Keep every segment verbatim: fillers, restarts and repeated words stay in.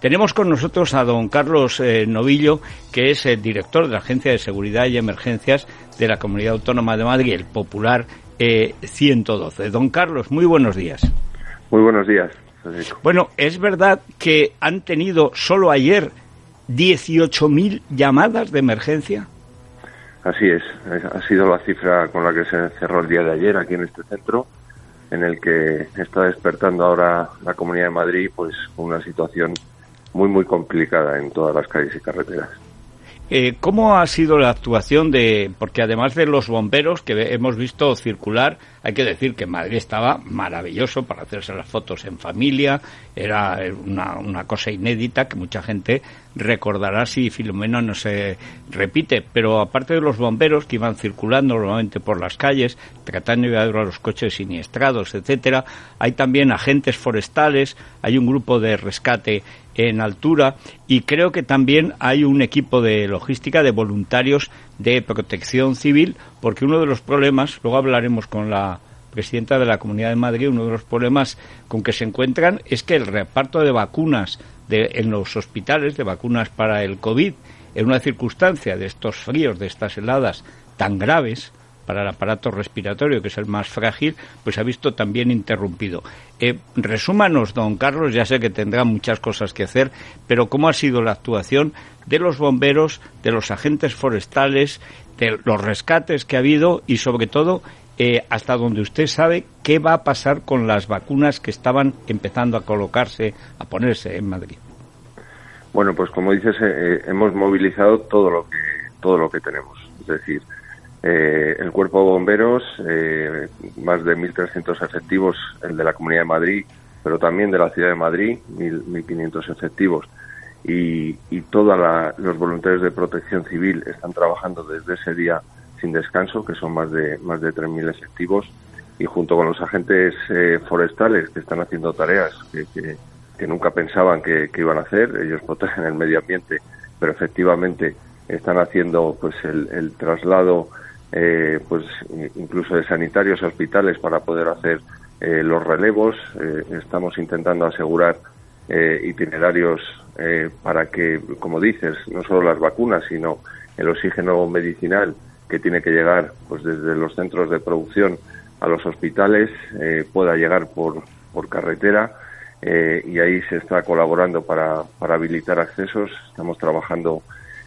Tenemos con nosotros a don Carlos eh, Novillo, que es el director de la Agencia de Seguridad y Emergencias de la Comunidad Autónoma de Madrid, el popular eh, ciento doce. Don Carlos, muy buenos días. Muy buenos días, Federico. Bueno, es verdad que han tenido solo ayer dieciocho mil llamadas de emergencia. Así es, ha sido la cifra con la que se cerró el día de ayer aquí en este centro, en el que está despertando ahora la Comunidad de Madrid, pues una situación muy, muy complicada en todas las calles y carreteras. Eh, ¿Cómo ha sido la actuación de...? Porque además de los bomberos que hemos visto circular, hay que decir que Madrid estaba maravilloso para hacerse las fotos en familia, era una, una cosa inédita que mucha gente recordará si Filomena no se repite, pero aparte de los bomberos que iban circulando normalmente por las calles, tratando de ayudar a los coches siniestrados, etcétera, hay también agentes forestales, hay un grupo de rescate en altura y creo que también hay un equipo de logística de voluntarios de protección civil, porque uno de los problemas, luego hablaremos con la presidenta de la Comunidad de Madrid, uno de los problemas con que se encuentran es que el reparto de vacunas de, en los hospitales, de vacunas para el COVID, en una circunstancia de estos fríos, de estas heladas tan graves para el aparato respiratorio, que es el más frágil, pues ha visto también interrumpido. Eh, resúmanos, don Carlos, ya sé que tendrá muchas cosas que hacer, pero ¿cómo ha sido la actuación de los bomberos, de los agentes forestales, de los rescates que ha habido y, sobre todo, eh, hasta donde usted sabe qué va a pasar con las vacunas que estaban empezando a colocarse, a ponerse en Madrid? Bueno, pues como dices, eh, hemos movilizado todo lo que todo lo que tenemos, es decir, Eh, el cuerpo de bomberos, eh, más de mil trescientos efectivos, el de la Comunidad de Madrid, pero también de la Ciudad de Madrid, mil quinientos efectivos, y, y todos los voluntarios de protección civil están trabajando desde ese día sin descanso, que son más de más de tres mil efectivos, y junto con los agentes eh, forestales que están haciendo tareas que, que, que nunca pensaban que, que iban a hacer. Ellos protegen el medio ambiente, pero efectivamente están haciendo pues el, el traslado Eh, pues incluso de sanitarios a hospitales para poder hacer eh, los relevos. Eh, estamos intentando asegurar eh, itinerarios eh, para que, como dices, no solo las vacunas, sino el oxígeno medicinal que tiene que llegar pues desde los centros de producción a los hospitales eh, pueda llegar por, por carretera, eh, y ahí se está colaborando para, para habilitar accesos. Estamos trabajando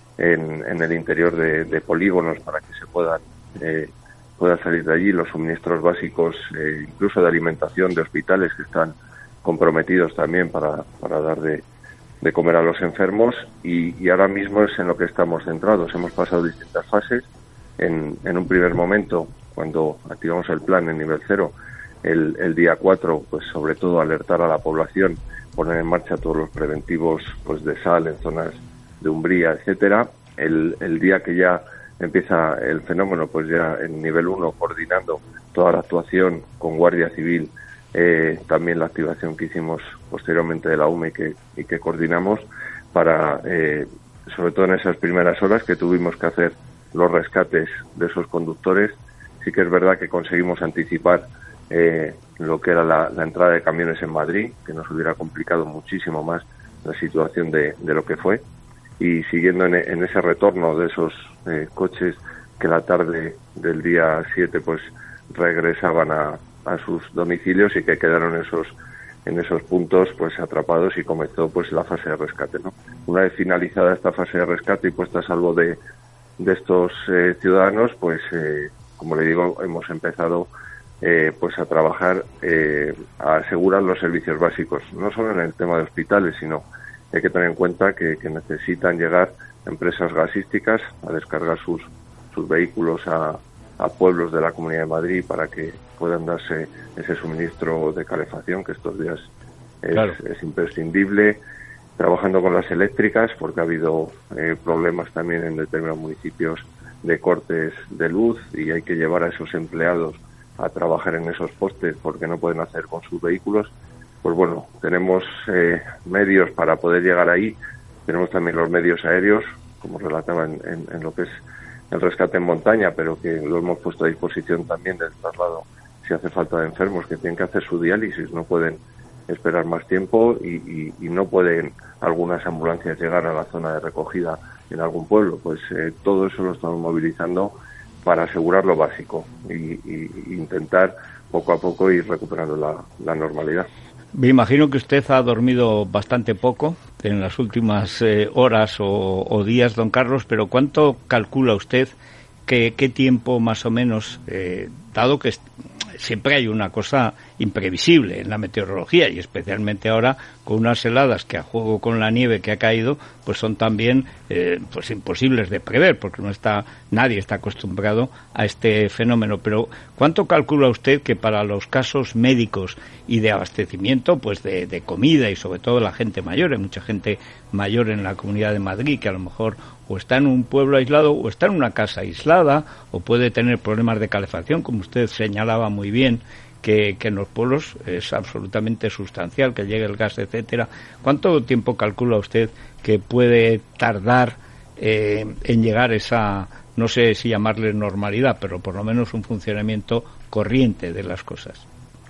En, en el interior de, de polígonos para que se puedan eh, puedan salir de allí los suministros básicos, eh, incluso de alimentación de hospitales que están comprometidos también para, para dar de, de comer a los enfermos, y, y ahora mismo es en lo que estamos centrados. Hemos pasado distintas fases. En, en un primer momento, cuando activamos el plan en nivel cero, el, el día cuatro, pues sobre todo alertar a la población, poner en marcha todos los preventivos pues de sal en zonas de umbría, etcétera. El, el día que ya empieza el fenómeno, pues ya en nivel uno, coordinando toda la actuación con Guardia Civil, eh, también la activación que hicimos posteriormente de la U M E y que, y que coordinamos para, eh, sobre todo en esas primeras horas que tuvimos que hacer los rescates de esos conductores. Sí que es verdad que conseguimos anticipar eh, lo que era la, la entrada de camiones en Madrid, que nos hubiera complicado muchísimo más la situación de, de lo que fue. Y siguiendo en, en ese retorno de esos eh, coches que la tarde del día siete pues regresaban a, a sus domicilios y que quedaron esos en esos puntos pues atrapados, y comenzó pues la fase de rescate, ¿no? Una vez finalizada esta fase de rescate y puesta a salvo de, de estos eh, ciudadanos, pues eh, como le digo, hemos empezado eh, pues a trabajar eh, a asegurar los servicios básicos, no solo en el tema de hospitales, sino hay que tener en cuenta que, que necesitan llegar empresas gasísticas a descargar sus, sus vehículos a, a pueblos de la Comunidad de Madrid para que puedan darse ese suministro de calefacción, que estos días es, claro. es imprescindible. Trabajando con las eléctricas, porque ha habido eh, problemas también en determinados municipios de cortes de luz, y hay que llevar a esos empleados a trabajar en esos postes porque no pueden hacer con sus vehículos. Pues bueno, tenemos eh, medios para poder llegar ahí. Tenemos también los medios aéreos, como relataba en, en, en lo que es el rescate en montaña, pero que lo hemos puesto a disposición también del traslado si hace falta de enfermos que tienen que hacer su diálisis, no pueden esperar más tiempo y, y, y no pueden algunas ambulancias llegar a la zona de recogida en algún pueblo. Pues eh, todo eso lo estamos movilizando para asegurar lo básico y, y, y intentar poco a poco ir recuperando la, la normalidad. Me imagino que usted ha dormido bastante poco en las últimas eh, horas o, o días, don Carlos, pero ¿cuánto calcula usted que qué tiempo más o menos, eh, dado que siempre hay una cosa imprevisible en la meteorología y especialmente ahora con unas heladas que a juego con la nieve que ha caído pues son también eh, pues imposibles de prever porque no está nadie está acostumbrado a este fenómeno, pero ¿cuánto calcula usted que para los casos médicos y de abastecimiento pues de, de comida y sobre todo la gente mayor, hay mucha gente mayor en la Comunidad de Madrid que a lo mejor o está en un pueblo aislado o está en una casa aislada o puede tener problemas de calefacción, como usted señalaba muy bien, que, que en los pueblos es absolutamente sustancial, que llegue el gas, etcétera. ¿Cuánto tiempo calcula usted que puede tardar eh, en llegar esa, no sé si llamarle normalidad, pero por lo menos un funcionamiento corriente de las cosas?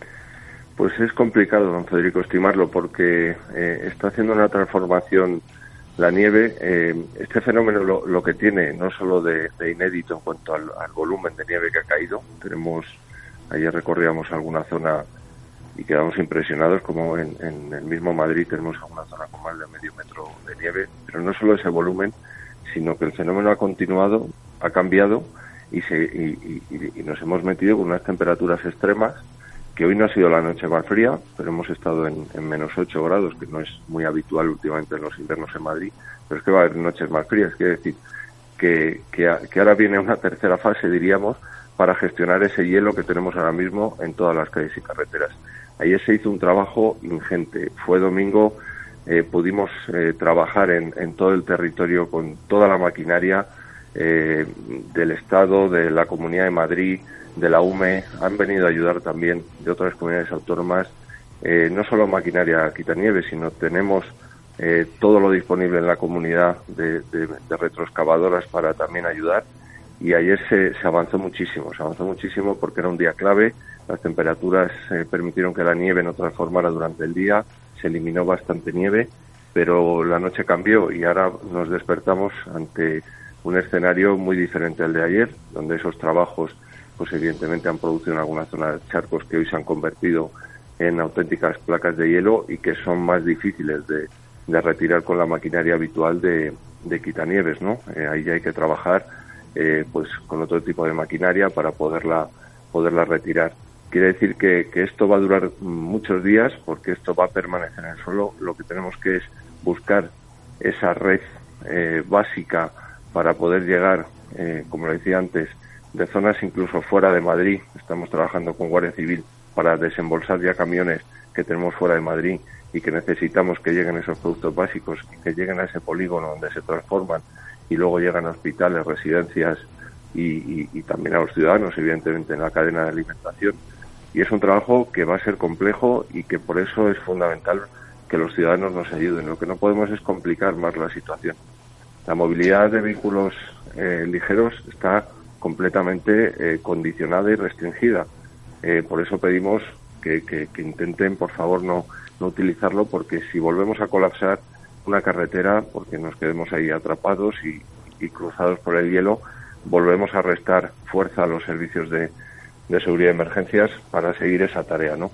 Pues es complicado, don Federico, estimarlo, porque eh, está haciendo una transformación la nieve. Eh, este fenómeno lo, lo que tiene, no solo de, de inédito en cuanto al, al volumen de nieve que ha caído, tenemos, ayer recorríamos alguna zona y quedamos impresionados, como en, en el mismo Madrid tenemos alguna zona con más de medio metro de nieve, pero no solo ese volumen, sino que el fenómeno ha continuado, ha cambiado y, se, y, y, y nos hemos metido con unas temperaturas extremas, que hoy no ha sido la noche más fría, pero hemos estado en, en menos ocho grados, que no es muy habitual últimamente en los inviernos en Madrid, pero es que va a haber noches más frías, quiere decir que, que, que ahora viene una tercera fase, diríamos, para gestionar ese hielo que tenemos ahora mismo en todas las calles y carreteras. Ayer se hizo un trabajo ingente, fue domingo, eh, pudimos eh, trabajar en, en todo el territorio con toda la maquinaria eh, del Estado, de la Comunidad de Madrid, de la U M E, han venido a ayudar también de otras comunidades autónomas, eh, no solo maquinaria quitanieves, sino tenemos eh, todo lo disponible en la comunidad de, de, de retroexcavadoras para también ayudar, y ayer se, se avanzó muchísimo, se avanzó muchísimo porque era un día clave, las temperaturas eh, permitieron que la nieve no transformara durante el día, se eliminó bastante nieve, pero la noche cambió y ahora nos despertamos ante un escenario muy diferente al de ayer, donde esos trabajos pues evidentemente han producido en algunas zonas charcos que hoy se han convertido en auténticas placas de hielo y que son más difíciles de, de retirar con la maquinaria habitual de, de quitanieves, ¿no? Eh, ahí ya hay que trabajar eh, pues con otro tipo de maquinaria para poderla poderla retirar. Quiere decir que, que esto va a durar muchos días porque esto va a permanecer en el suelo. Lo que tenemos que es buscar esa red eh, básica para poder llegar, eh, como le decía antes, de zonas incluso fuera de Madrid. Estamos trabajando con Guardia Civil para desembolsar ya camiones que tenemos fuera de Madrid y que necesitamos que lleguen esos productos básicos y que lleguen a ese polígono donde se transforman y luego llegan a hospitales, residencias y, y, y también a los ciudadanos, evidentemente, en la cadena de alimentación. Y es un trabajo que va a ser complejo y que por eso es fundamental que los ciudadanos nos ayuden. Lo que no podemos es complicar más la situación. La movilidad de vehículos eh, ligeros está completamente eh, condicionada y restringida. Eh, por eso pedimos que, que, que intenten, por favor, no, no utilizarlo, porque si volvemos a colapsar una carretera, porque nos quedemos ahí atrapados y, y cruzados por el hielo, volvemos a restar fuerza a los servicios de, de seguridad de emergencias para seguir esa tarea, ¿no?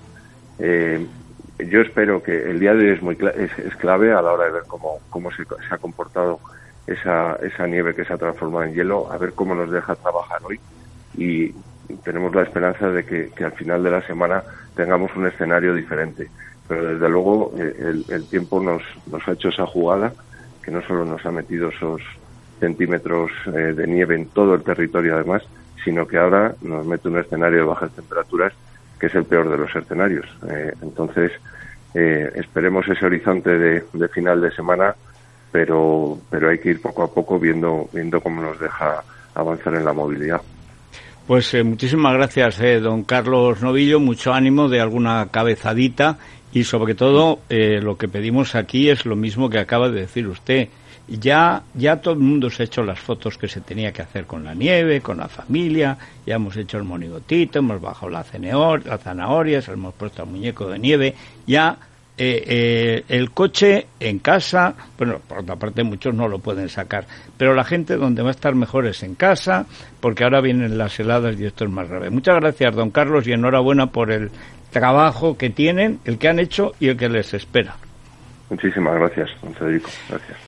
Eh, yo espero que el día de hoy es, muy cl- es, es clave a la hora de ver cómo, cómo se, se ha comportado esa esa nieve que se ha transformado en hielo, a ver cómo nos deja trabajar hoy, y tenemos la esperanza de que, que al final de la semana tengamos un escenario diferente, pero desde luego el, el tiempo nos, nos ha hecho esa jugada, que no solo nos ha metido esos centímetros eh, de nieve en todo el territorio además, sino que ahora nos mete un escenario de bajas temperaturas que es el peor de los escenarios. Eh, entonces eh, esperemos ese horizonte de, de final de semana, pero pero hay que ir poco a poco viendo viendo cómo nos deja avanzar en la movilidad. Pues eh, muchísimas gracias, eh, don Carlos Novillo, mucho ánimo, de alguna cabezadita, y sobre todo eh, lo que pedimos aquí es lo mismo que acaba de decir usted. Ya ya todo el mundo se ha hecho las fotos que se tenía que hacer con la nieve, con la familia, ya hemos hecho el monigotito, hemos bajado la, ceneur, la zanahoria, hemos puesto el muñeco de nieve, ya eh, eh, el coche en casa, bueno, por otra parte muchos no lo pueden sacar, pero la gente donde va a estar mejor es en casa, porque ahora vienen las heladas y esto es más grave. Muchas gracias, don Carlos, y enhorabuena por el trabajo que tienen, el que han hecho y el que les espera. Muchísimas gracias, don Federico. Gracias.